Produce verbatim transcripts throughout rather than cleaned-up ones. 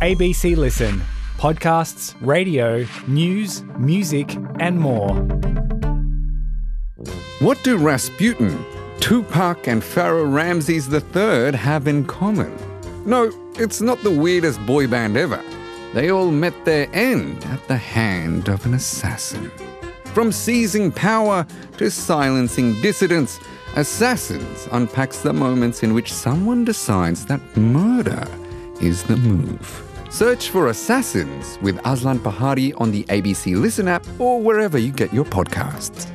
A B C Listen. Podcasts, radio, news, music and more. What do Rasputin, Tupac and Pharaoh Ramses the third have in common? No, it's not the weirdest boy band ever. They all met their end at the hand of an assassin. From seizing power to silencing dissidents, Assassins unpacks the moments in which someone decides that murder is the move. Search for Assassins with Aslan Pahari on the A B C Listen app or wherever you get your podcasts.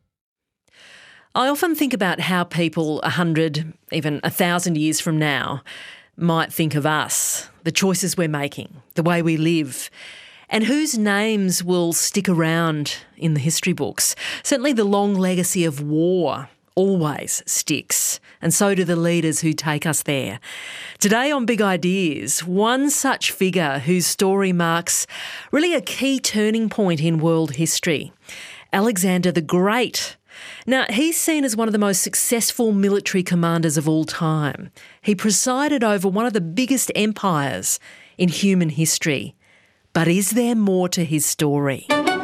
I often think about how people a hundred, even a thousand years from now might think of us, the choices we're making, the way we live, and whose names will stick around in the history books. Certainly the long legacy of war always sticks, and so do the leaders who take us there. Today on Big Ideas, one such figure whose story marks really a key turning point in world history, Alexander the Great. Now, he's seen as one of the most successful military commanders of all time. He presided over one of the biggest empires in human history. But is there more to his story?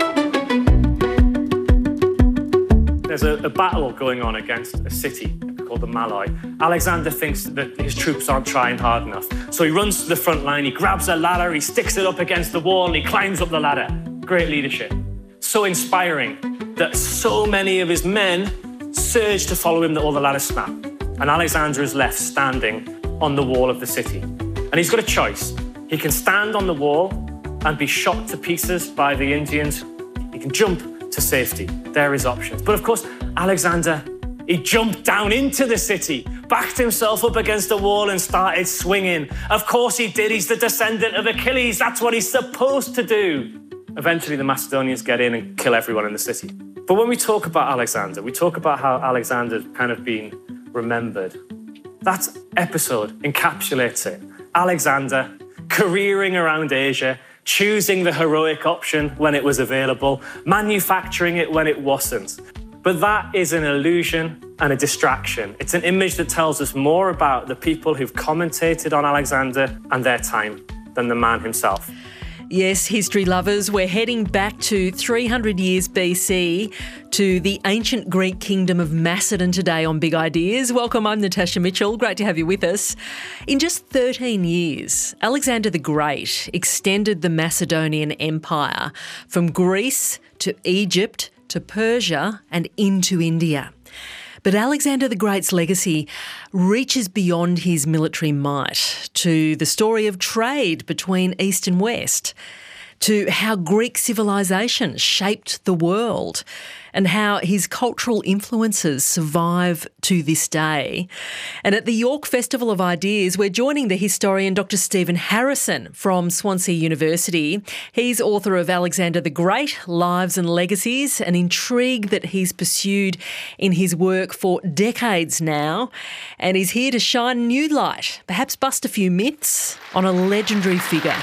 There's a, a battle going on against a city called the Malai. Alexander thinks that his troops aren't trying hard enough. So he runs to the front line, he grabs a ladder, he sticks it up against the wall and he climbs up the ladder. Great leadership. So inspiring that so many of his men surge to follow him that all the ladders snap. And Alexander is left standing on the wall of the city. And he's got a choice. He can stand on the wall and be shot to pieces by the Indians. He can jump to safety. There are his options. But of course, Alexander, he jumped down into the city, backed himself up against the wall and started swinging. Of course he did. He's the descendant of Achilles. That's what he's supposed to do. Eventually, the Macedonians get in and kill everyone in the city. But when we talk about Alexander, we talk about how Alexander's kind of been remembered. That episode encapsulates it. Alexander careering around Asia, choosing the heroic option when it was available, manufacturing it when it wasn't. But that is an illusion and a distraction. It's an image that tells us more about the people who've commentated on Alexander and their time than the man himself. Yes, history lovers, we're heading back to three hundred years B C to the ancient Greek kingdom of Macedon today on Big Ideas. Welcome, I'm Natasha Mitchell. Great to have you with us. In just thirteen years, Alexander the Great extended the Macedonian Empire from Greece to Egypt to Persia and into India. But Alexander the Great's legacy reaches beyond his military might to the story of trade between East and West, to how Greek civilization shaped the world and how his cultural influences survive to this day. And at the York Festival of Ideas, we're joining the historian Doctor Stephen Harrison from Swansea University. He's author of Alexander the Great, Lives and Legacies, an intrigue that he's pursued in his work for decades now. And he's here to shine new light, perhaps bust a few myths on a legendary figure.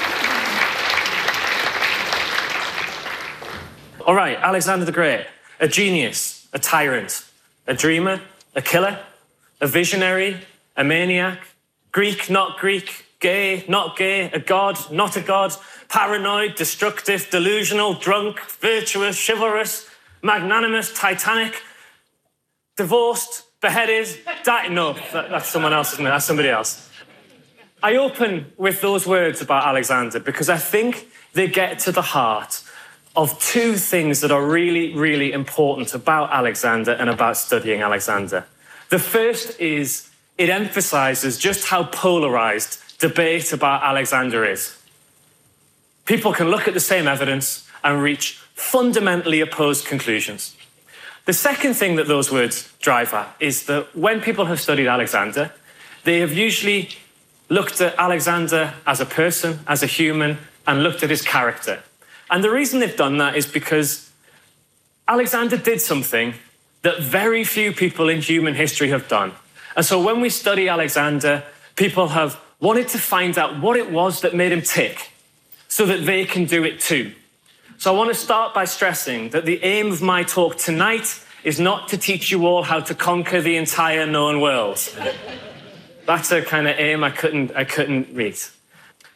All right, Alexander the Great, a genius, a tyrant, a dreamer, a killer, a visionary, a maniac, Greek, not Greek, gay, not gay, a god, not a god, paranoid, destructive, delusional, drunk, virtuous, chivalrous, magnanimous, titanic, divorced, beheaded, died. No, that, that's someone else, isn't it? That's somebody else. I open with those words about Alexander because I think they get to the heart of two things that are really, really important about Alexander and about studying Alexander. The first is it emphasises just how polarised debate about Alexander is. People can look at the same evidence and reach fundamentally opposed conclusions. The second thing that those words drive at is that when people have studied Alexander, they have usually looked at Alexander as a person, as a human, and looked at his character. And the reason they've done that is because Alexander did something that very few people in human history have done. And so when we study Alexander, people have wanted to find out what it was that made him tick so that they can do it too. So I want to start by stressing that the aim of my talk tonight is not to teach you all how to conquer the entire known world. That's a kind of aim I couldn't, I couldn't read.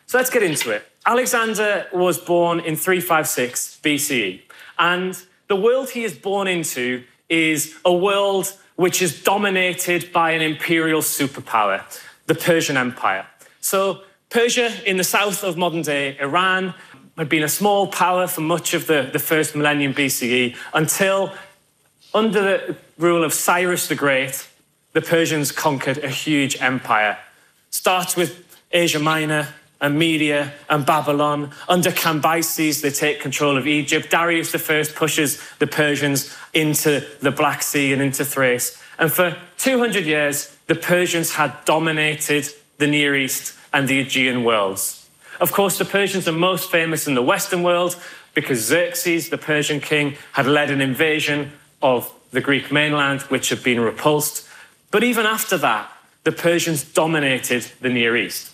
So let's get into it. Alexander was born in three fifty-six B C E, and the world he is born into is a world which is dominated by an imperial superpower, the Persian Empire. So Persia, in the south of modern-day Iran, had been a small power for much of the, the first millennium B C E until, under the rule of Cyrus the Great, the Persians conquered a huge empire. Starts with Asia Minor and Media and Babylon. Under Cambyses, they take control of Egypt. Darius the First pushes the Persians into the Black Sea and into Thrace. And for two hundred years, the Persians had dominated the Near East and the Aegean worlds. Of course, the Persians are most famous in the Western world because Xerxes, the Persian king, had led an invasion of the Greek mainland, which had been repulsed. But even after that, the Persians dominated the Near East.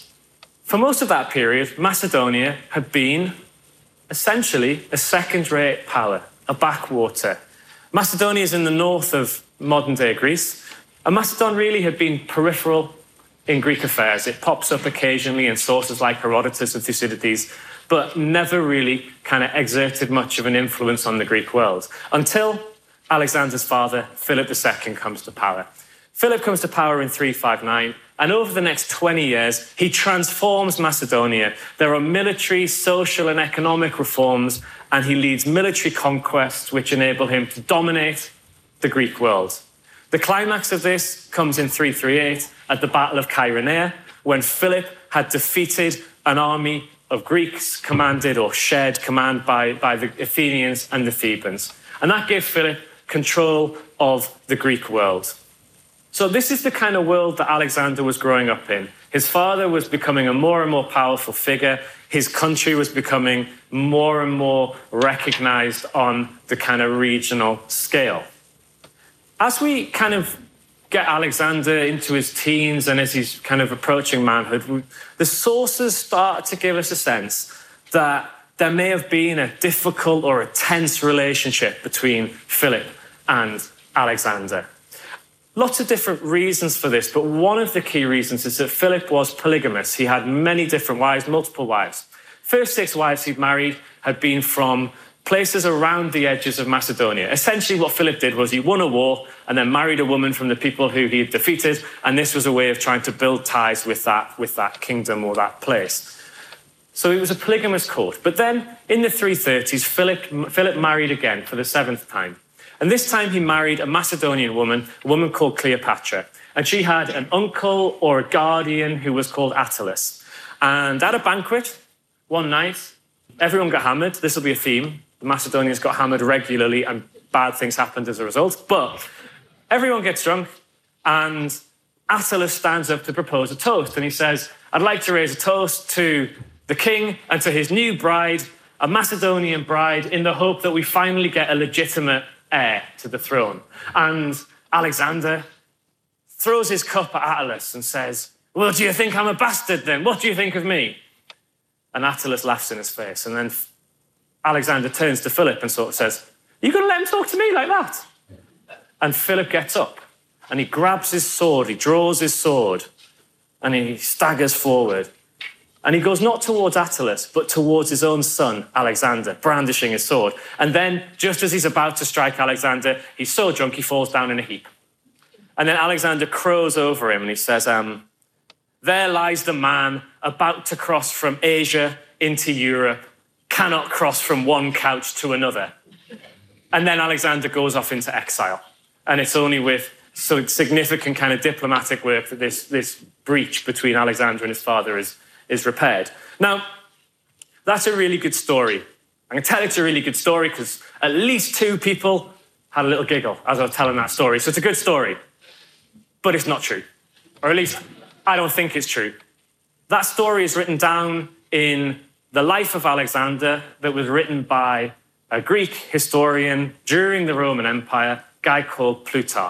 For most of that period, Macedonia had been essentially a second-rate power, a backwater. Macedonia is in the north of modern-day Greece, and Macedon really had been peripheral in Greek affairs. It pops up occasionally in sources like Herodotus and Thucydides, but never really kind of exerted much of an influence on the Greek world until Alexander's father, Philip the Second, comes to power. Philip comes to power in three fifty-nine, and over the next twenty years, he transforms Macedonia. There are military, social, and economic reforms, and he leads military conquests which enable him to dominate the Greek world. The climax of this comes in three thirty-eight at the Battle of Chaeronea, when Philip had defeated an army of Greeks commanded or shared command by, by the Athenians and the Thebans. And that gave Philip control of the Greek world. So this is the kind of world that Alexander was growing up in. His father was becoming a more and more powerful figure. His country was becoming more and more recognized on the kind of regional scale. As we kind of get Alexander into his teens and as he's kind of approaching manhood, the sources start to give us a sense that there may have been a difficult or a tense relationship between Philip and Alexander. Lots of different reasons for this, but one of the key reasons is that Philip was polygamous. He had many different wives, multiple wives. First six wives he'd married had been from places around the edges of Macedonia. Essentially what Philip did was he won a war and then married a woman from the people who he had defeated, and this was a way of trying to build ties with that, with that kingdom or that place. So it was a polygamous court. But then in the three thirties, Philip, Philip married again for the seventh time. And this time he married a Macedonian woman, a woman called Cleopatra. And she had an uncle or a guardian who was called Attalus. And at a banquet one night, everyone got hammered. This will be a theme. The Macedonians got hammered regularly and bad things happened as a result. But everyone gets drunk and Attalus stands up to propose a toast. And he says, I'd like to raise a toast to the king and to his new bride, a Macedonian bride, in the hope that we finally get a legitimate heir to the throne. And Alexander throws his cup at Attalus and says, well, do you think I'm a bastard then? What do you think of me? And Attalus laughs in his face. And then Alexander turns to Philip and sort of says, are you going to let him talk to me like that? And Philip gets up and he grabs his sword, he draws his sword and he staggers forward. And he goes not towards Attalus, but towards his own son, Alexander, brandishing his sword. And then, just as he's about to strike Alexander, he's so drunk he falls down in a heap. And then Alexander crows over him and he says, um, there lies the man about to cross from Asia into Europe, cannot cross from one couch to another. And then Alexander goes off into exile. And it's only with so significant kind of diplomatic work that this, this breach between Alexander and his father is is repaired. Now, that's a really good story. I'm going to tell it's a really good story because at least two people had a little giggle as I was telling that story. So it's a good story, but it's not true. Or at least I don't think it's true. That story is written down in the life of Alexander that was written by a Greek historian during the Roman Empire, a guy called Plutarch.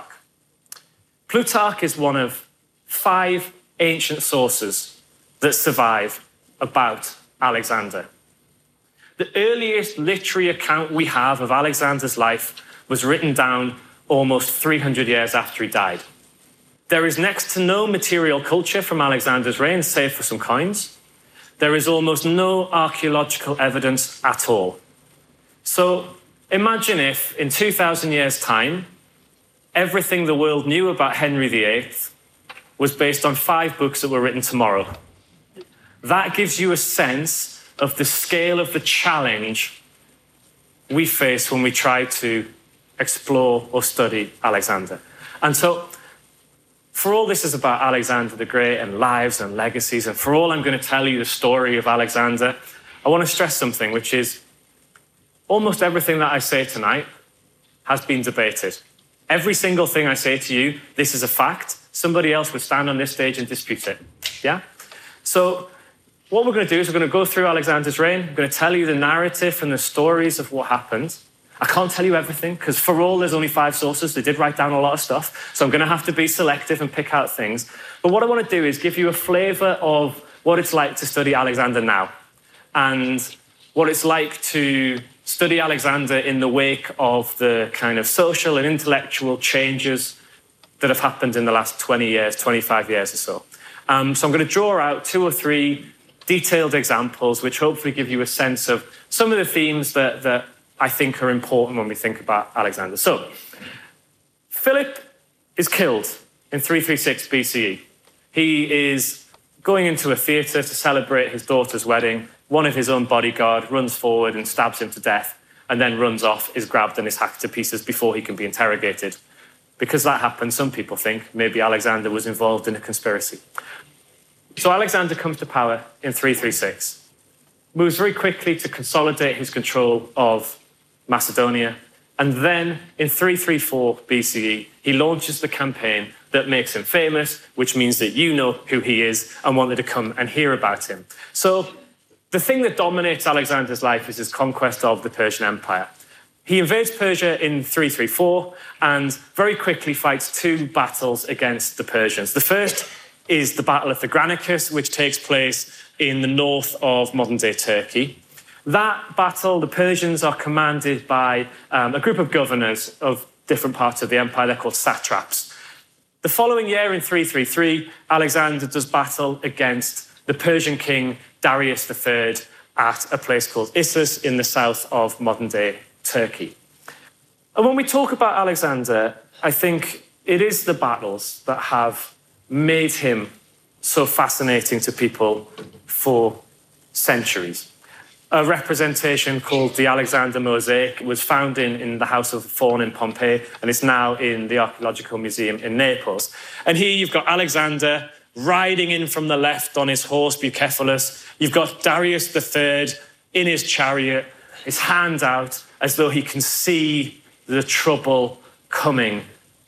Plutarch is one of five ancient sources that survive about Alexander. The earliest literary account we have of Alexander's life was written down almost three hundred years after he died. There is next to no material culture from Alexander's reign, save for some coins. there is almost no archaeological evidence at all. So imagine if, in two thousand years' time, everything the world knew about Henry the Eighth was based on five books that were written tomorrow. That gives you a sense of the scale of the challenge we face when we try to explore or study Alexander. And so, for all this is about Alexander the Great and lives and legacies, and for all I'm going to tell you the story of Alexander, I want to stress something, which is almost everything that I say tonight has been debated. Every single thing I say to you, this is a fact. Somebody else would stand on this stage and dispute it. Yeah? So what we're going to do is we're going to go through Alexander's reign. I'm going to tell you the narrative and the stories of what happened. I can't tell you everything, because for all, there's only five sources. They did write down a lot of stuff, so I'm going to have to be selective and pick out things. But what I want to do is give you a flavour of what it's like to study Alexander now, and what it's like to study Alexander in the wake of the kind of social and intellectual changes that have happened in the last twenty years, twenty-five years or so. Um, so I'm going to draw out two or three detailed examples, which hopefully give you a sense of some of the themes that, that I think are important when we think about Alexander. So, Philip is killed in three thirty-six B C E. He is going into a theatre to celebrate his daughter's wedding. One of his own bodyguard runs forward and stabs him to death, and then runs off, is grabbed and is hacked to pieces before he can be interrogated. Because that happened, some people think maybe Alexander was involved in a conspiracy. So Alexander comes to power in three thirty-six, moves very quickly to consolidate his control of Macedonia, and then in three thirty-four B C E, he launches the campaign that makes him famous, which means that you know who he is and wanted to come and hear about him. So the thing that dominates Alexander's life is his conquest of the Persian Empire. He invades Persia in three thirty-four and very quickly fights two battles against the Persians. The first is the Battle of the Granicus, which takes place in the north of modern-day Turkey. That battle, the Persians are commanded by um, a group of governors of different parts of the empire. They're called satraps. The following year, in three thirty-three, Alexander does battle against the Persian king Darius the Third at a place called Issus in the south of modern-day Turkey. And when we talk about Alexander, I think it is the battles that have made him so fascinating to people for centuries. A representation called the Alexander Mosaic was found in, in the House of Faun in Pompeii, and it's now in the Archaeological Museum in Naples. And here you've got Alexander riding in from the left on his horse, Bucephalus. You've got Darius the Third in his chariot, his hand out, as though he can see the trouble coming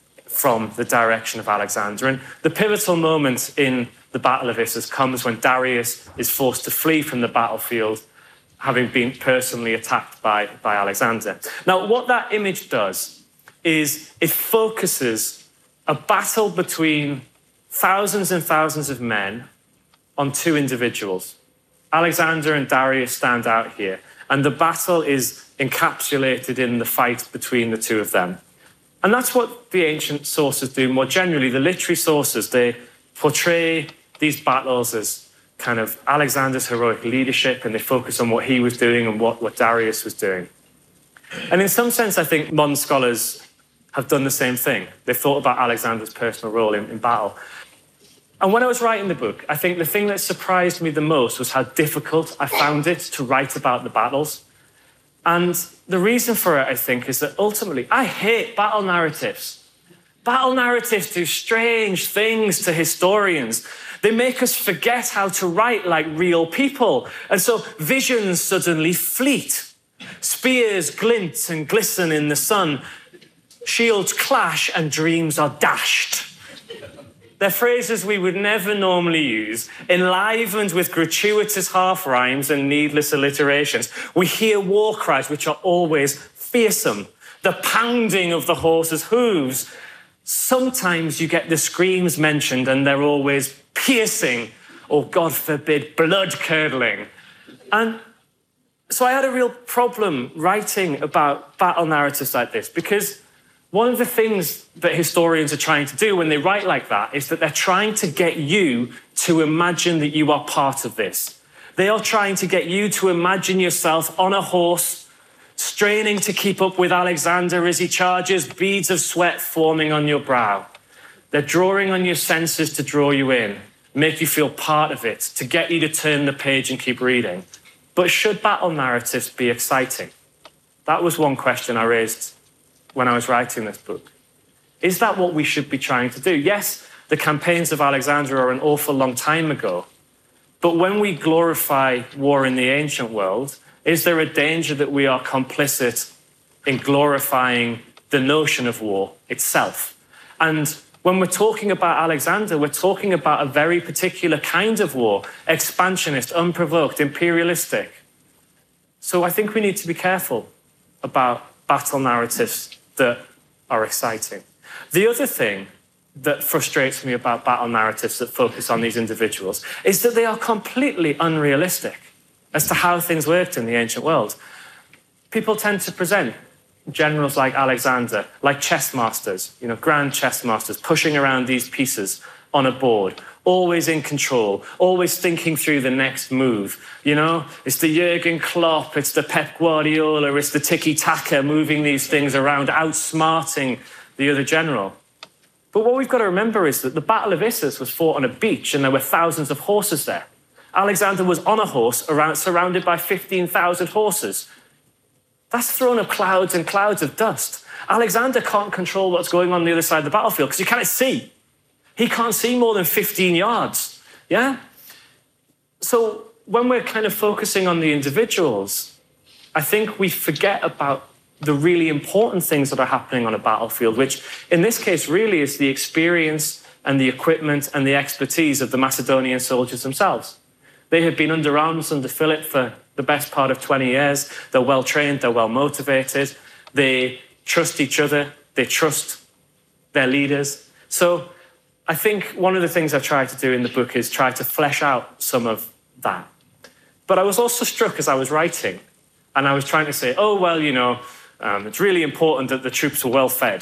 from the direction of Alexander. And the pivotal moment in the Battle of Issus comes when Darius is forced to flee from the battlefield, having been personally attacked by, by Alexander. Now, what that image does is it focuses a battle between thousands and thousands of men on two individuals. Alexander and Darius stand out here, and the battle is encapsulated in the fight between the two of them. And that's what the ancient sources do more generally. The literary sources, they portray these battles as kind of Alexander's heroic leadership, and they focus on what he was doing and what, what Darius was doing. And in some sense, I think modern scholars have done the same thing. They've thought about Alexander's personal role in, in battle. And when I was writing the book, I think the thing that surprised me the most was how difficult I found it to write about the battles. And the reason for it, I think, is that ultimately, I hate battle narratives. Battle narratives do strange things to historians. They make us forget how to write like real people. And so visions suddenly fleet. Spears glint and glisten in the sun. Shields clash and dreams are dashed. They're phrases we would never normally use, enlivened with gratuitous half-rhymes and needless alliterations. We hear war cries which are always fearsome. The pounding of the horse's hooves. Sometimes you get the screams mentioned and they're always piercing, or God forbid, blood-curdling. And so I had a real problem writing about battle narratives like this, because one of the things that historians are trying to do when they write like that is that they're trying to get you to imagine that you are part of this, They are trying to get you to imagine yourself on a horse, straining to keep up with Alexander as he charges, beads of sweat forming on your brow. They're drawing on your senses to draw you in, make you feel part of it, to get you to turn the page and keep reading. But should battle narratives be exciting? That was one question I raised when I was writing this book. Is that what we should be trying to do? Yes, the campaigns of Alexander are an awful long time ago. But when we glorify war in the ancient world, is there a danger that we are complicit in glorifying the notion of war itself? And when we're talking about Alexander, we're talking about a very particular kind of war, expansionist, unprovoked, imperialistic. So I think we need to be careful about battle narratives that are exciting. The other thing that frustrates me about battle narratives that focus on these individuals is that they are completely unrealistic as to how things worked in the ancient world. People tend to present generals like Alexander, like chess masters, you know, grand chess masters, pushing around these pieces on a board, always in control, always thinking through the next move. You know, it's the Jurgen Klopp, it's the Pep Guardiola, it's the tiki-taka moving these things around, outsmarting the other general. But what we've got to remember is that the Battle of Issus was fought on a beach and there were thousands of horses there. Alexander was on a horse around, surrounded by fifteen thousand horses. That's thrown up clouds and clouds of dust. Alexander can't control what's going on the other side of the battlefield because he can't see. He can't see more than fifteen yards, yeah? So when we're kind of focusing on the individuals, I think we forget about the really important things that are happening on a battlefield, which in this case really is the experience and the equipment and the expertise of the Macedonian soldiers themselves. They have been under arms under Philip for the best part of twenty years. They're well trained, they're well motivated, they trust each other, they trust their leaders. So I think one of the things I've tried to do in the book is try to flesh out some of that. But I was also struck as I was writing, and I was trying to say, oh, well, you know, um, it's really important that the troops were well fed.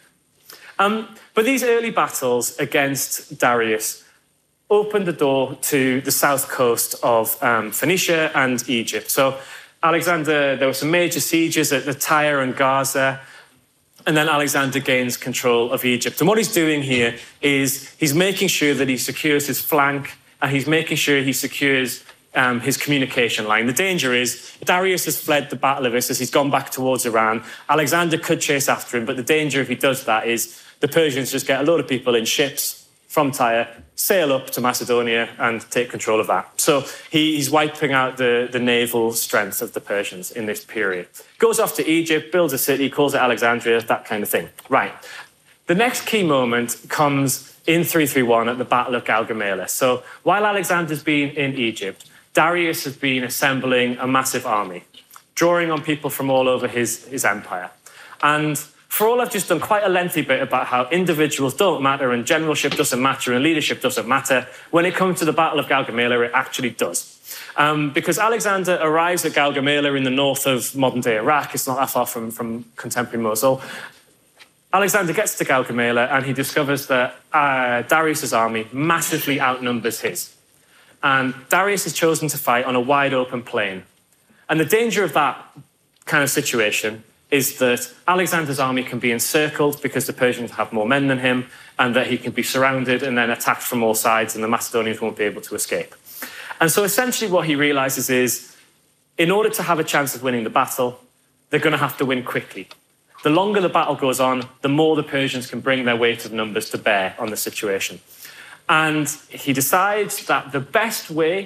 Um, but these early battles against Darius opened the door to the south coast of um, Phoenicia and Egypt. So Alexander, there were some major sieges at the Tyre and Gaza, and then Alexander gains control of Egypt. And what he's doing here is he's making sure that he secures his flank and he's making sure he secures um, his communication line. The danger is Darius has fled the Battle of Issus. He's gone back towards Iran. Alexander could chase after him, but the danger if he does that is the Persians just get a load of people in ships from Tyre, sail up to Macedonia and take control of that. So he, he's wiping out the, the naval strength of the Persians in this period. Goes off to Egypt, builds a city, calls it Alexandria, that kind of thing. Right. The next key moment comes in three thirty-one at the Battle of Gaugamela. So while Alexander's been in Egypt, Darius has been assembling a massive army, drawing on people from all over his, his empire. And for all, I've just done quite a lengthy bit about how individuals don't matter and generalship doesn't matter and leadership doesn't matter. When it comes to the Battle of Gaugamela, it actually does. Um, because Alexander arrives at Gaugamela in the north of modern-day Iraq. It's not that far from, from contemporary Mosul. Alexander gets to Gaugamela and he discovers that uh, Darius's army massively outnumbers his. And Darius is chosen to fight on a wide open plain. And the danger of that kind of situation is that Alexander's army can be encircled because the Persians have more men than him, and that he can be surrounded and then attacked from all sides and the Macedonians won't be able to escape. And so essentially what he realizes is, in order to have a chance of winning the battle, they're going to have to win quickly. The longer the battle goes on, the more the Persians can bring their weight of numbers to bear on the situation. And he decides that the best way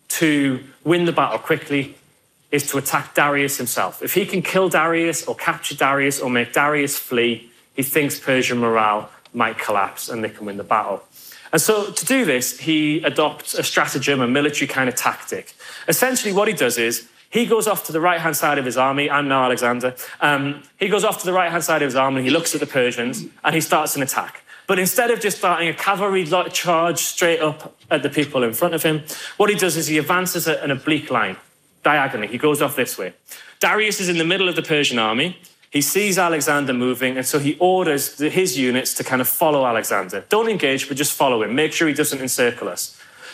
to win the battle quickly is to attack Darius himself. If he can kill Darius or capture Darius or make Darius flee, he thinks Persian morale might collapse and they can win the battle. And so to do this, he adopts a stratagem, a military kind of tactic. Essentially what he does is he goes off to the right-hand side of his army. I'm now Alexander. Um, he goes off to the right-hand side of his army, he looks at the Persians and he starts an attack. But instead of just starting a cavalry charge straight up at the people in front of him, what he does is he advances an oblique line, diagonally. He goes off this way. Darius is in the middle of the Persian army. He sees Alexander moving, and so he orders the, his units to kind of follow Alexander. Don't engage, but just follow him. Make sure he doesn't encircle us.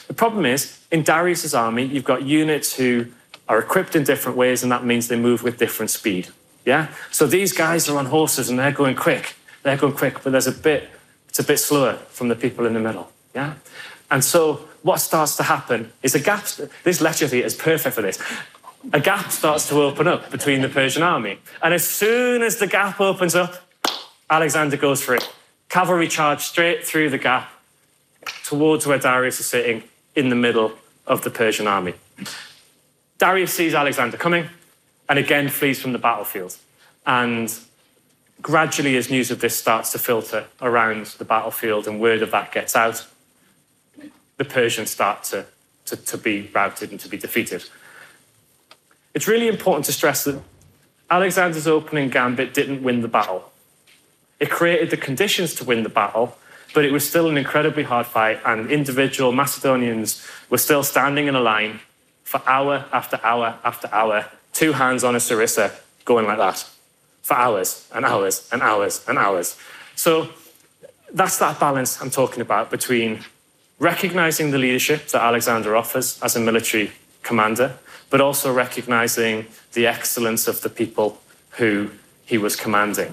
The problem is, in Darius's army, you've got units who are equipped in different ways, and that means they move with different speed. Yeah? So these guys are on horses and they're going quick. They're going quick, but there's a bit, it's a bit slower from the people in the middle. Yeah? And so what starts to happen is a gap. This lecture theatre is perfect for this. A gap starts to open up between the Persian army. And as soon as the gap opens up, Alexander goes for it. Cavalry charge straight through the gap towards where Darius is sitting in the middle of the Persian army. Darius sees Alexander coming and again flees from the battlefield. And gradually, as news of this starts to filter around the battlefield and word of that gets out, the Persians start to, to, to be routed and to be defeated. It's really important to stress that Alexander's opening gambit didn't win the battle. It created the conditions to win the battle, but it was still an incredibly hard fight, and individual Macedonians were still standing in a line for hour after hour after hour, two hands on a sarissa, going like that, for hours and hours and hours and hours. So that's that balance I'm talking about between recognizing the leadership that Alexander offers as a military commander, but also recognizing the excellence of the people who he was commanding.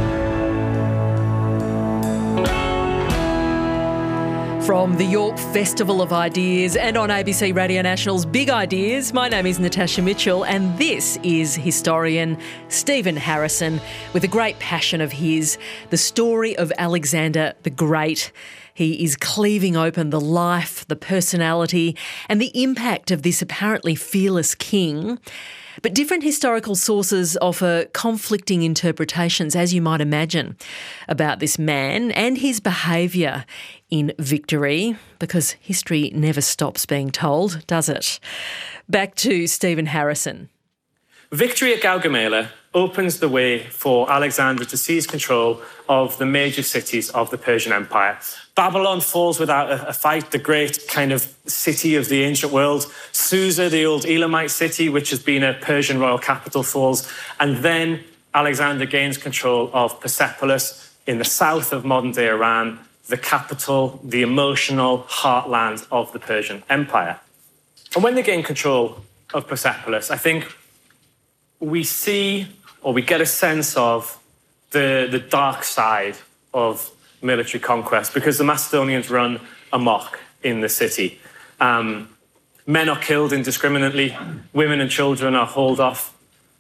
From the York Festival of Ideas and on A B C Radio National's Big Ideas, my name is Natasha Mitchell and this is historian Stephen Harrison with a great passion of his, the story of Alexander the Great. He is cleaving open the life, the personality and the impact of this apparently fearless king. But different historical sources offer conflicting interpretations, as you might imagine, about this man and his behaviour in victory, because history never stops being told, does it? Back to Stephen Harrison. Victory at Gaugamela opens the way for Alexander to seize control of the major cities of the Persian Empire. Babylon falls without a fight, the great kind of city of the ancient world. Susa, the old Elamite city, which has been a Persian royal capital, falls. And then Alexander gains control of Persepolis in the south of modern-day Iran, the capital, the emotional heartland of the Persian Empire. And when they gain control of Persepolis, I think we see, or we get a sense of, the, the dark side of military conquest, because the Macedonians run amok in the city. Um, men are killed indiscriminately, women and children are hauled off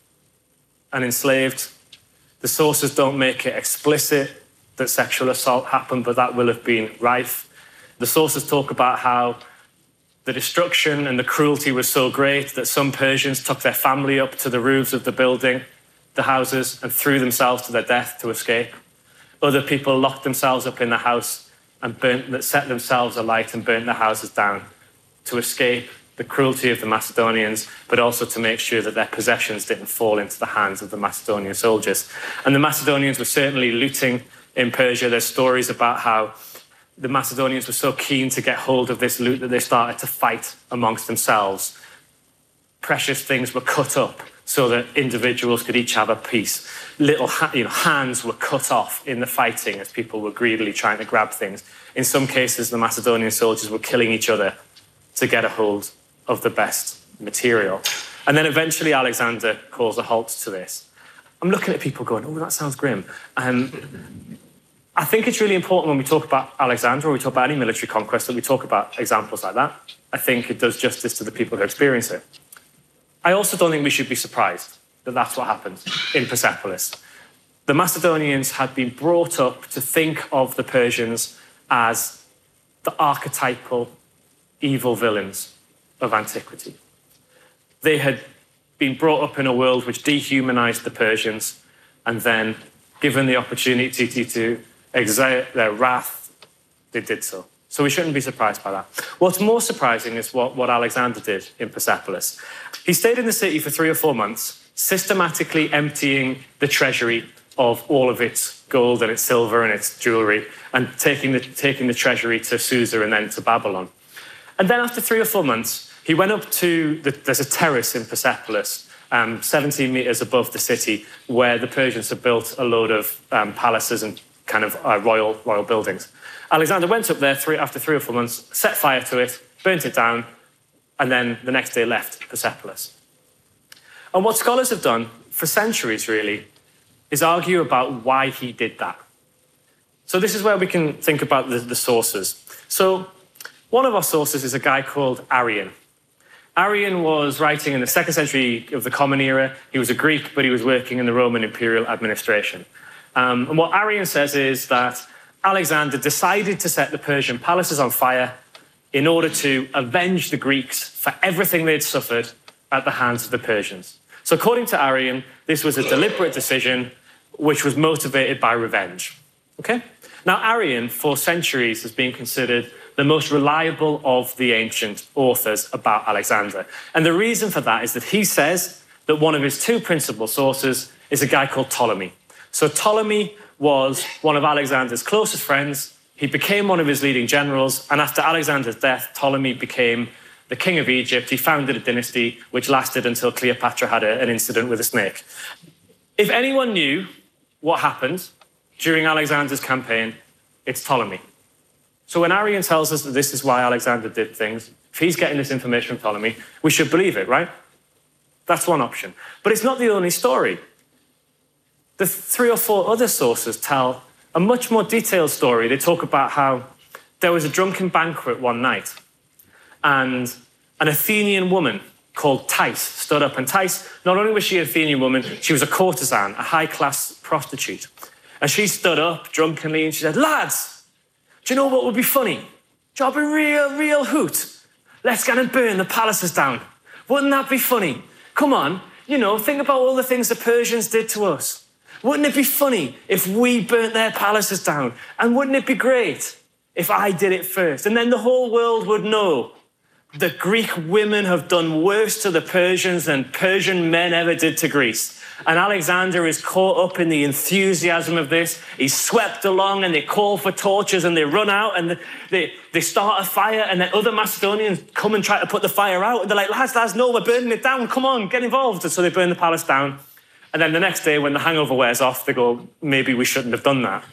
and enslaved. The sources don't make it explicit that sexual assault happened, but that will have been rife. The sources talk about how the destruction and the cruelty was so great that some Persians took their family up to the roofs of the building, the houses, and threw themselves to their death to escape. Other people locked themselves up in the house and burnt, set themselves alight and burnt their houses down to escape the cruelty of the Macedonians, but also to make sure that their possessions didn't fall into the hands of the Macedonian soldiers. And the Macedonians were certainly looting in Persia. There's stories about how the Macedonians were so keen to get hold of this loot that they started to fight amongst themselves. Precious things were cut up so that individuals could each have a piece. Little ha- you know, hands were cut off in the fighting as people were greedily trying to grab things. In some cases, the Macedonian soldiers were killing each other to get a hold of the best material. And then eventually Alexander calls a halt to this. I'm looking at people going, oh, that sounds grim. Um, I think it's really important when we talk about Alexander or we talk about any military conquest that we talk about examples like that. I think it does justice to the people who experience it. I also don't think we should be surprised that that's what happened in Persepolis. The Macedonians had been brought up to think of the Persians as the archetypal evil villains of antiquity. They had been brought up in a world which dehumanized the Persians, and then, given the opportunity to exert their wrath, they did so. So we shouldn't be surprised by that. What's more surprising is what, what Alexander did in Persepolis. He stayed in the city for three or four months, systematically emptying the treasury of all of its gold and its silver and its jewellery, and taking the, taking the treasury to Susa and then to Babylon. And then after three or four months, he went up to, the, there's a terrace in Persepolis, um, seventeen metres above the city, where the Persians had built a load of um, palaces and kind of uh, royal royal buildings. Alexander went up there three, after three or four months, set fire to it, burnt it down, and then the next day left Persepolis. And what scholars have done for centuries, really, is argue about why he did that. So this is where we can think about the, the sources. So one of our sources is a guy called Arrian. Arrian was writing in the second century of the Common Era. He was a Greek, but he was working in the Roman imperial administration. Um, and what Arrian says is that Alexander decided to set the Persian palaces on fire in order to avenge the Greeks for everything they'd suffered at the hands of the Persians. So according to Arrian, this was a deliberate decision which was motivated by revenge. Okay? Now, Arrian, for centuries, has been considered the most reliable of the ancient authors about Alexander. And the reason for that is that he says that one of his two principal sources is a guy called Ptolemy. So Ptolemy was one of Alexander's closest friends. He became one of his leading generals. And after Alexander's death, Ptolemy became the king of Egypt. He founded a dynasty which lasted until Cleopatra had a, an incident with a snake. If anyone knew what happened during Alexander's campaign, it's Ptolemy. So when Arrian tells us that this is why Alexander did things, if he's getting this information from Ptolemy, we should believe it, right? That's one option. But it's not the only story. The three or four other sources tell a much more detailed story. They talk about how there was a drunken banquet one night, and an Athenian woman called Thais stood up. And Thais, not only was she an Athenian woman, she was a courtesan, a high-class prostitute. And she stood up drunkenly and she said, "Lads, do you know what would be funny? Job a real, real hoot. Let's go and burn the palaces down. Wouldn't that be funny? Come on, you know, think about all the things the Persians did to us. Wouldn't it be funny if we burnt their palaces down? And wouldn't it be great if I did it first? And then the whole world would know that Greek women have done worse to the Persians than Persian men ever did to Greece." And Alexander is caught up in the enthusiasm of this. He's swept along and they call for torches and they run out and they, they start a fire, and then other Macedonians come and try to put the fire out. And they're like, lads, lads, no, we're burning it down. Come on, get involved. And so they burn the palace down. And then the next day, when the hangover wears off, they go, maybe we shouldn't have done that.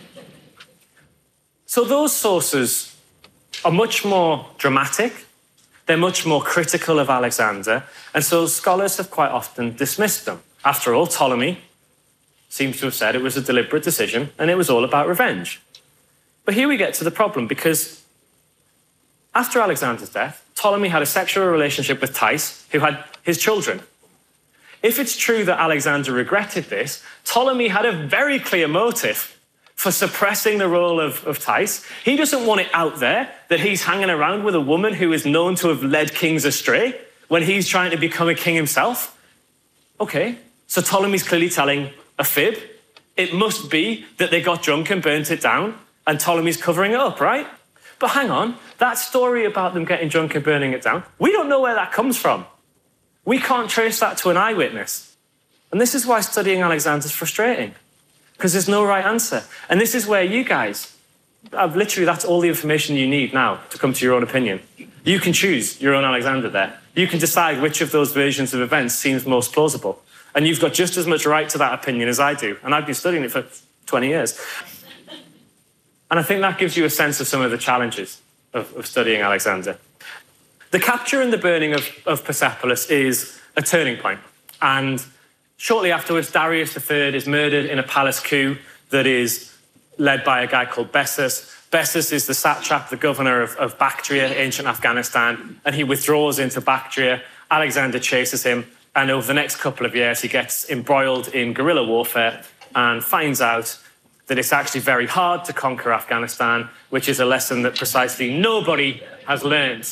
So those sources are much more dramatic. They're much more critical of Alexander. And so scholars have quite often dismissed them. After all, Ptolemy seems to have said it was a deliberate decision and it was all about revenge. But here we get to the problem, because after Alexander's death, Ptolemy had a sexual relationship with Thais, who had his children. If it's true that Alexander regretted this, Ptolemy had a very clear motive for suppressing the role of, of Thais. He doesn't want it out there that he's hanging around with a woman who is known to have led kings astray when he's trying to become a king himself. Okay, so Ptolemy's clearly telling a fib. It must be that they got drunk and burnt it down, and Ptolemy's covering it up, right? But hang on, that story about them getting drunk and burning it down, we don't know where that comes from. We can't trace that to an eyewitness. And this is why studying Alexander's frustrating, because there's no right answer. And this is where you guys, I've literally, that's all the information you need now to come to your own opinion. You can choose your own Alexander there. You can decide which of those versions of events seems most plausible. And you've got just as much right to that opinion as I do. And I've been studying it for twenty years. And I think that gives you a sense of some of the challenges of, of studying Alexander. The capture and the burning of, of Persepolis is a turning point. And shortly afterwards, Darius the Third is murdered in a palace coup that is led by a guy called Bessus. Bessus is the satrap, the governor of, of Bactria, ancient Afghanistan, and he withdraws into Bactria. Alexander chases him, and over the next couple of years, he gets embroiled in guerrilla warfare and finds out that it's actually very hard to conquer Afghanistan, which is a lesson that precisely nobody has learned.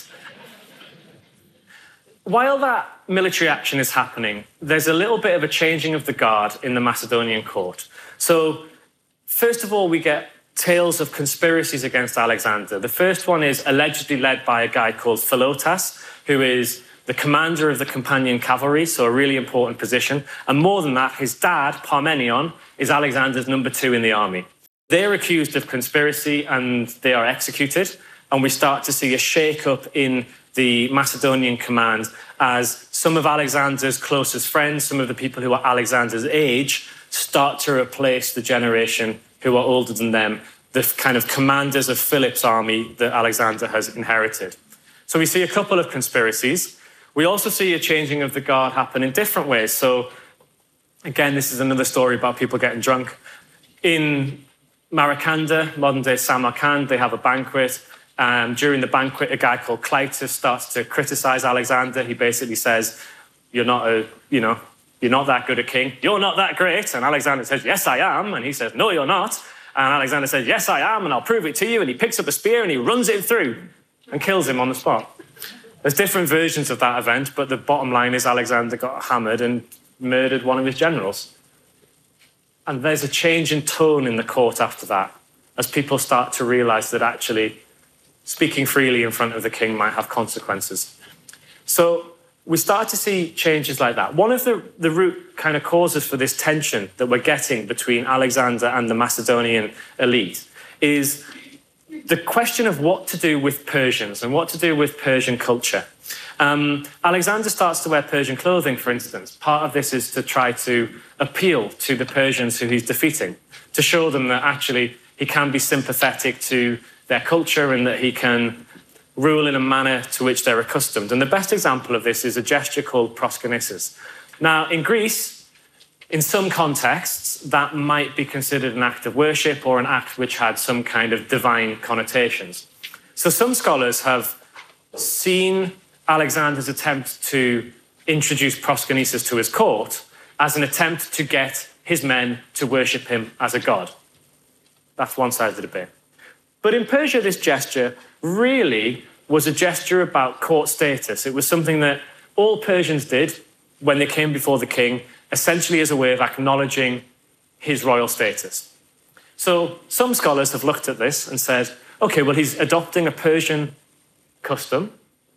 While that military action is happening, there's a little bit of a changing of the guard in the Macedonian court. So, first of all, we get tales of conspiracies against Alexander. The first one is allegedly led by a guy called Philotas, who is the commander of the Companion Cavalry, so a really important position. And more than that, his dad, Parmenion, is Alexander's number two in the army. They're accused of conspiracy and they are executed. And we start to see a shake-up in the Macedonian command as some of Alexander's closest friends, some of the people who are Alexander's age, start to replace the generation who are older than them, the kind of commanders of Philip's army that Alexander has inherited. So we see a couple of conspiracies. We also see a changing of the guard happen in different ways. So again, this is another story about people getting drunk. In Maracanda, modern-day Samarkand, they have a banquet. Um, during the banquet, a guy called Clytus starts to criticize Alexander. He basically says, you're not a, you know, you're not that good a king. You're not that great. And Alexander says, yes, I am. And he says, no, you're not. And Alexander says, yes, I am, and I'll prove it to you. And he picks up a spear and he runs it through and kills him on the spot. There's different versions of that event, but the bottom line is Alexander got hammered and murdered one of his generals. And there's a change in tone in the court after that, as people start to realize that actually speaking freely in front of the king might have consequences. So we start to see changes like that. One of the, the root kind of causes for this tension that we're getting between Alexander and the Macedonian elite is the question of what to do with Persians and what to do with Persian culture. Um, Alexander starts to wear Persian clothing, for instance. Part of this is to try to appeal to the Persians who he's defeating, to show them that actually he can be sympathetic to their culture and that he can rule in a manner to which they're accustomed. And the best example of this is a gesture called proskynesis. Now, in Greece, in some contexts, that might be considered an act of worship or an act which had some kind of divine connotations. So some scholars have seen Alexander's attempt to introduce proskynesis to his court as an attempt to get his men to worship him as a god. That's one side of the debate. But in Persia, this gesture really was a gesture about court status. It was something that all Persians did when they came before the king, essentially as a way of acknowledging his royal status. So some scholars have looked at this and said, okay, well, he's adopting a Persian custom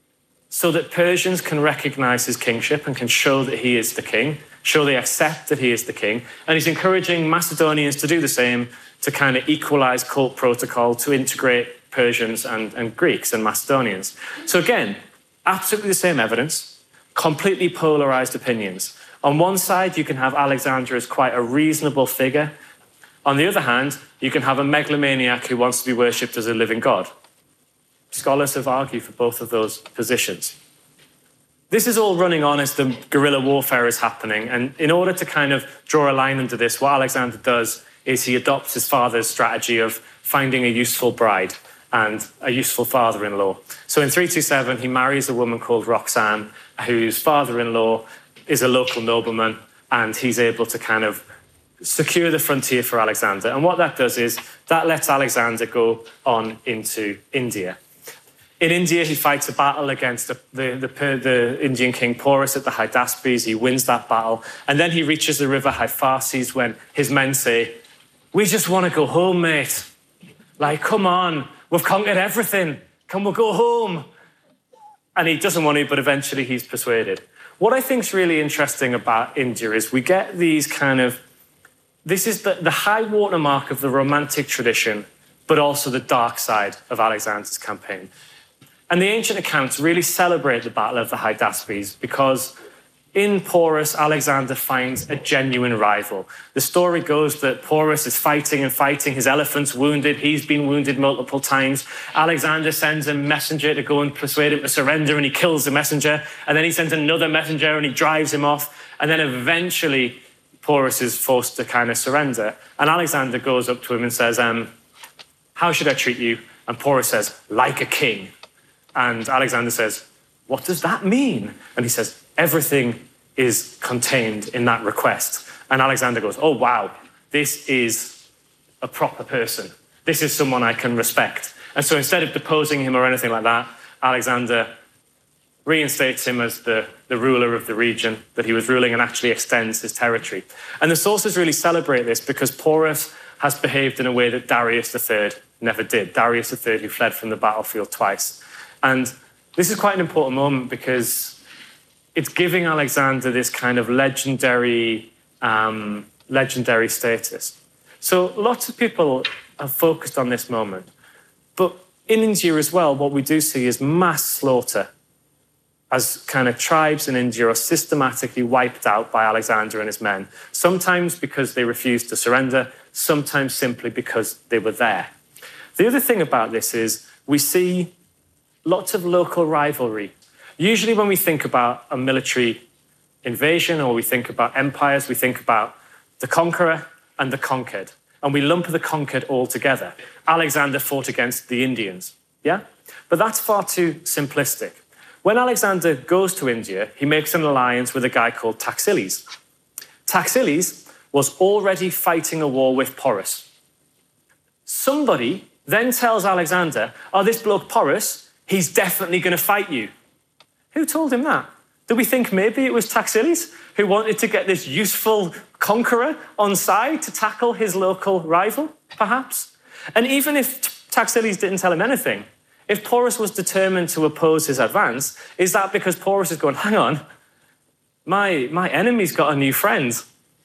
so that Persians can recognize his kingship and can show that he is the king, show they accept that he is the king. And he's encouraging Macedonians to do the same, to kind of equalize court protocol, to integrate Persians and, and Greeks and Macedonians. So again, absolutely the same evidence, completely polarized opinions. On one side, you can have Alexander as quite a reasonable figure. On the other hand, you can have a megalomaniac who wants to be worshipped as a living god. Scholars have argued for both of those positions. This is all running on as the guerrilla warfare is happening. And in order to kind of draw a line under this, what Alexander does is he adopts his father's strategy of finding a useful bride and a useful father-in-law. So in three twenty-seven, he marries a woman called Roxanne, whose father-in-law is a local nobleman, and he's able to kind of secure the frontier for Alexander. And what that does is that lets Alexander go on into India. In India, he fights a battle against the, the, the, the Indian king Porus at the Hydaspes. He wins that battle. And then he reaches the river Hyphases when his men say, we just want to go home, mate. Like, come on, we've conquered everything. Can we go home? And he doesn't want to, but eventually he's persuaded. What I think is really interesting about India is we get these kind of, this is the, the high watermark of the romantic tradition, but also the dark side of Alexander's campaign. And the ancient accounts really celebrate the Battle of the Hydaspes because in Porus, Alexander finds a genuine rival. The story goes that Porus is fighting and fighting. His elephant's wounded. He's been wounded multiple times. Alexander sends a messenger to go and persuade him to surrender, and he kills the messenger. And then he sends another messenger, and he drives him off. And then eventually, Porus is forced to kind of surrender. And Alexander goes up to him and says, um, how should I treat you? And Porus says, like a king. And Alexander says, what does that mean? And he says, everything is contained in that request. And Alexander goes, oh, wow, this is a proper person. This is someone I can respect. And so instead of deposing him or anything like that, Alexander reinstates him as the, the ruler of the region that he was ruling and actually extends his territory. And the sources really celebrate this because Porus has behaved in a way that Darius the Third never did. Darius the Third, who fled from the battlefield twice. And this is quite an important moment because it's giving Alexander this kind of legendary, um, legendary status. So lots of people have focused on this moment. But in India as well, what we do see is mass slaughter as kind of tribes in India are systematically wiped out by Alexander and his men, sometimes because they refused to surrender, sometimes simply because they were there. The other thing about this is we see lots of local rivalry. Usually when we think about a military invasion or we think about empires, we think about the conqueror and the conquered. And we lump the conquered all together. Alexander fought against the Indians, yeah? But that's far too simplistic. When Alexander goes to India, he makes an alliance with a guy called Taxiles. Taxiles was already fighting a war with Porus. Somebody then tells Alexander, oh, this bloke Porus, he's definitely going to fight you. Who told him that? Do we think maybe it was Taxiles who wanted to get this useful conqueror on side to tackle his local rival, perhaps? And even if Taxiles didn't tell him anything, if Porus was determined to oppose his advance, is that because Porus is going, hang on, my, my enemy's got a new friend,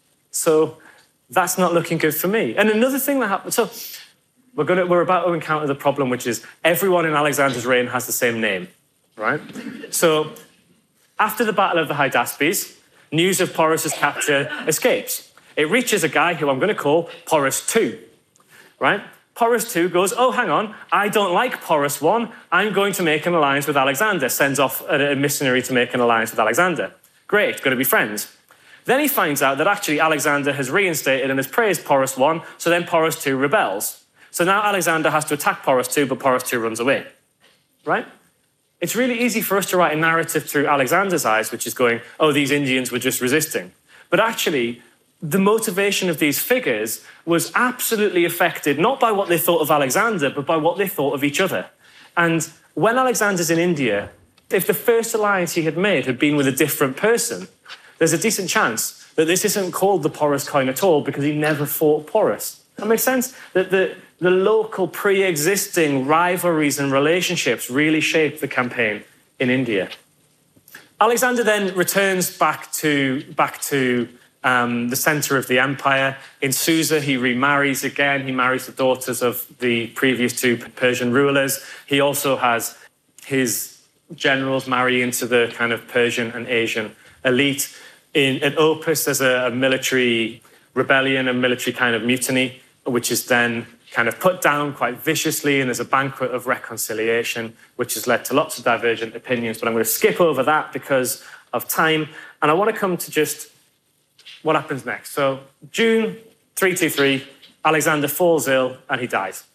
so that's not looking good for me. And another thing that happened, so we're, gonna, we're about to encounter the problem, which is everyone in Alexander's reign has the same name, right? So after the Battle of the Hydaspes, news of Porus's capture escapes. It reaches a guy who I'm going to call Porus the Second, right? Porus the Second goes, oh, hang on, I don't like Porus the First. I'm going to make an alliance with Alexander. Sends off a, a missionary to make an alliance with Alexander. Great, going to be friends. Then he finds out that actually Alexander has reinstated and has praised Porus the First, so then Porus the Second rebels. So now Alexander has to attack Porus the Second, but Porus the Second runs away, right? It's really easy for us to write a narrative through Alexander's eyes, which is going, oh, these Indians were just resisting. But actually, the motivation of these figures was absolutely affected not by what they thought of Alexander, but by what they thought of each other. And when Alexander's in India, if the first alliance he had made had been with a different person, there's a decent chance that this isn't called the Porus coin at all because he never fought Porus. That makes sense? That the, the local pre-existing rivalries and relationships really shaped the campaign in India. Alexander then returns back to, back to um, the centre of the empire. In Susa, he remarries again. He marries the daughters of the previous two Persian rulers. He also has his generals marry into the kind of Persian and Asian elite. In, at Opus, there's a, a military rebellion, a military kind of mutiny, which is then kind of put down quite viciously, and there's a banquet of reconciliation, which has led to lots of divergent opinions, but I'm going to skip over that because of time, and I want to come to just what happens next. So June three twenty-three, Alexander falls ill and he dies.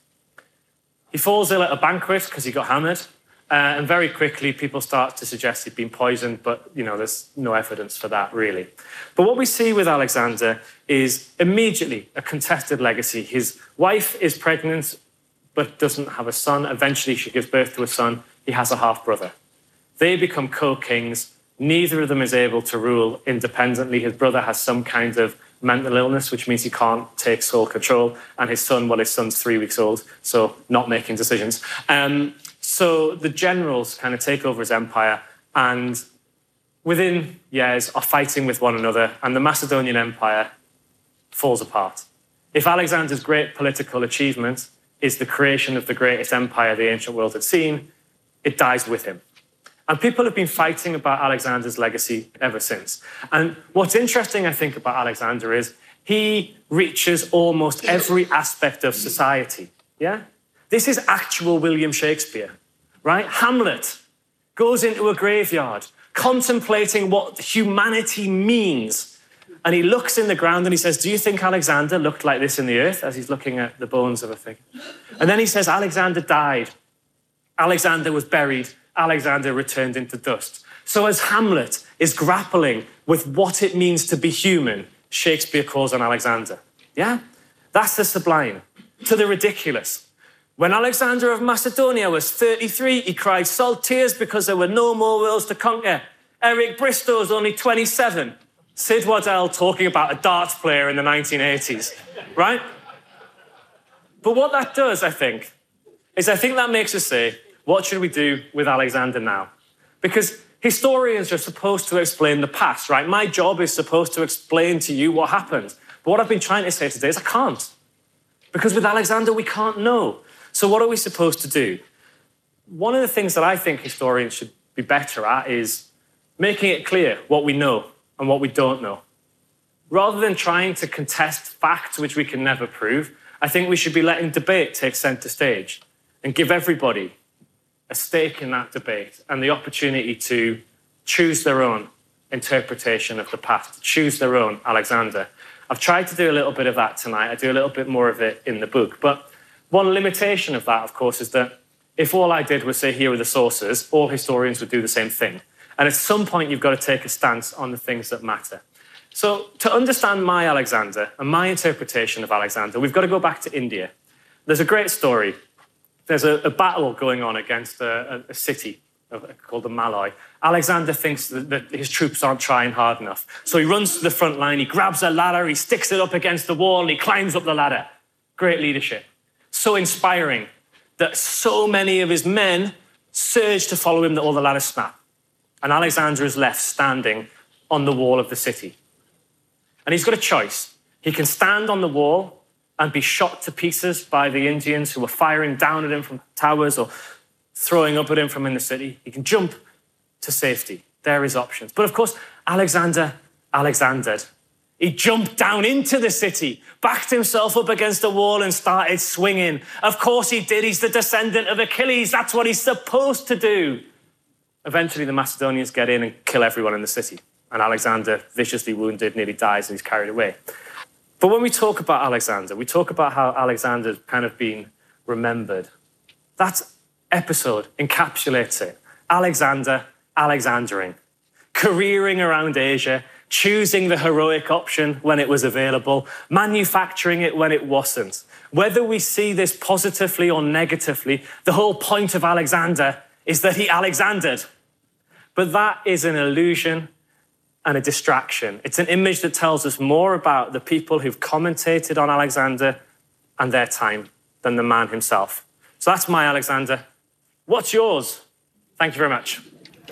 He falls ill at a banquet because he got hammered, uh, and very quickly people start to suggest he'd been poisoned, but you know, there's no evidence for that really. But what we see with Alexander is immediately a contested legacy. His wife is pregnant but doesn't have a son. Eventually she gives birth to a son. He has a half-brother. They become co-kings. Neither of them is able to rule independently. His brother has some kind of mental illness, which means he can't take sole control. And his son, well, his son's three weeks old, so not making decisions. Um, so the generals kind of take over his empire and within years are fighting with one another, and the Macedonian Empire falls apart. If Alexander's great political achievement is the creation of the greatest empire the ancient world had seen, it dies with him. And people have been fighting about Alexander's legacy ever since. And what's interesting, I think, about Alexander is he reaches almost every aspect of society, yeah? This is actual William Shakespeare, right? Hamlet goes into a graveyard, contemplating what humanity means. And he looks in the ground and he says, do you think Alexander looked like this in the earth? As he's looking at the bones of a figure. And then he says, Alexander died. Alexander was buried. Alexander returned into dust. So as Hamlet is grappling with what it means to be human, Shakespeare calls on Alexander. Yeah? That's the sublime to the ridiculous. When Alexander of Macedonia was thirty-three, he cried salt tears because there were no more worlds to conquer. Eric Bristow's only twenty-seven. Sid Waddell talking about a darts player in the nineteen eighties, right? But what that does, I think, is I think that makes us say, what should we do with Alexander now? Because historians are supposed to explain the past, right? My job is supposed to explain to you what happened. But what I've been trying to say today is I can't. Because with Alexander, we can't know. So what are we supposed to do? One of the things that I think historians should be better at is making it clear what we know and what we don't know. Rather than trying to contest facts which we can never prove, I think we should be letting debate take centre stage and give everybody a stake in that debate and the opportunity to choose their own interpretation of the past, to choose their own Alexander. I've tried to do a little bit of that tonight. I do a little bit more of it in the book. But one limitation of that, of course, is that if all I did was say, here are the sources, all historians would do the same thing. And at some point, you've got to take a stance on the things that matter. So to understand my Alexander and my interpretation of Alexander, we've got to go back to India. There's a great story. There's a, a battle going on against a, a, a city called the Malay. Alexander thinks that, that his troops aren't trying hard enough. So he runs to the front line, he grabs a ladder, he sticks it up against the wall, and he climbs up the ladder. Great leadership. So inspiring that so many of his men surge to follow him that all the ladders snap. And Alexander is left standing on the wall of the city. And he's got a choice. He can stand on the wall and be shot to pieces by the Indians who are firing down at him from towers or throwing up at him from in the city. He can jump to safety. There are his options. But of course, Alexander Alexandered. He jumped down into the city, backed himself up against the wall and started swinging. Of course he did. He's the descendant of Achilles. That's what he's supposed to do. Eventually, the Macedonians get in and kill everyone in the city. And Alexander, viciously wounded, nearly dies and he's carried away. But when we talk about Alexander, we talk about how Alexander's kind of been remembered. That episode encapsulates it. Alexander Alexandering, careering around Asia, choosing the heroic option when it was available, manufacturing it when it wasn't. Whether we see this positively or negatively, the whole point of Alexander is that he Alexandered. But that is an illusion and a distraction. It's an image that tells us more about the people who've commentated on Alexander and their time than the man himself. So that's my Alexander. What's yours? Thank you very much.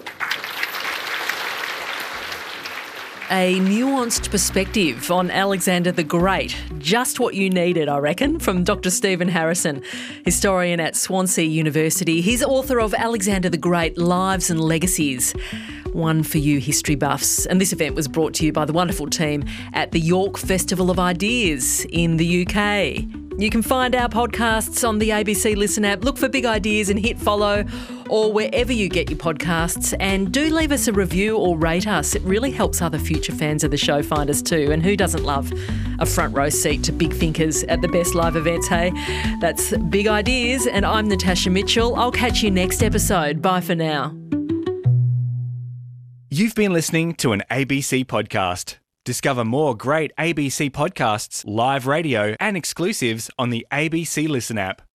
A nuanced perspective on Alexander the Great. Just what you needed, I reckon, from Doctor Stephen Harrison, historian at Swansea University. He's author of Alexander the Great, Lives and Legacies. One for you history buffs. And this event was brought to you by the wonderful team at the York Festival of Ideas in the U K. You can find our podcasts on the A B C Listen app. Look for Big Ideas and hit follow, or wherever you get your podcasts. And do leave us a review or rate us. It really helps other future fans of the show find us too. And who doesn't love a front row seat to big thinkers at the best live events, hey? That's Big Ideas, and I'm Natasha Mitchell. I'll catch you next episode. Bye for now. You've been listening to an A B C podcast. Discover more great A B C podcasts, live radio, and exclusives on the A B C Listen app.